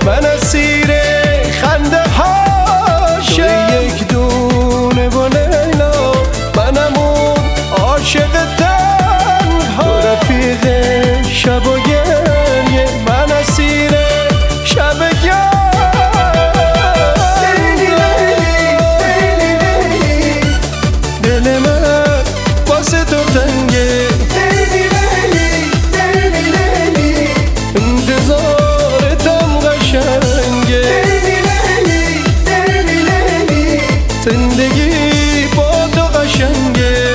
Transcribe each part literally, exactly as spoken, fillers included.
من اسیر خنده هاشه یک دونه با لیلا، منم اون عاشق تنها، رفیق شب و گریه، من اسیر شب گریه. دل من واسه تو تنگه، انتظارتم قشنگه، زندگی با تو قشنگه،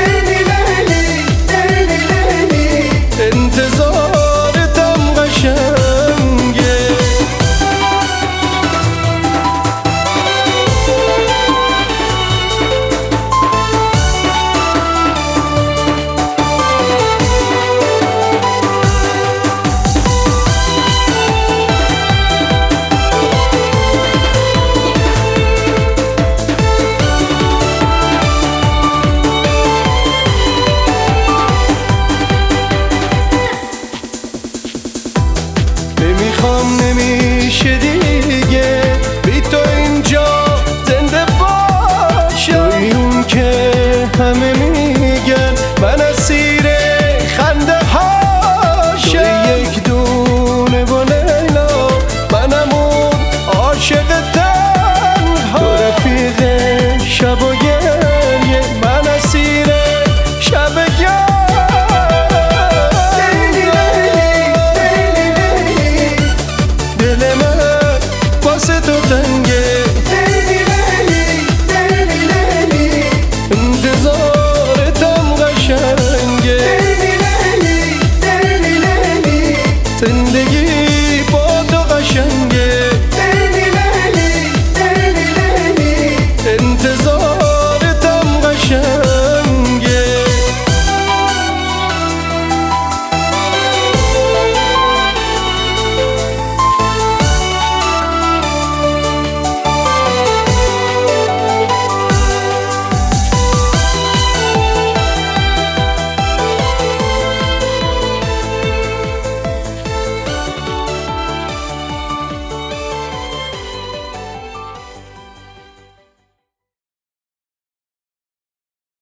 انتظارتم قشنگه. نمیخوام نمیشه دیگه بی تو اینجا زنده باشم، توی اون که همه میگن من اسیر خنده هاشم، توی یک دونه با لیلا، منم اون عاشق تنها، تو رفیق شب و گریه، من اسیر شب گریه. واسه تو تنگه، انتظارتم قشنگه، زندگی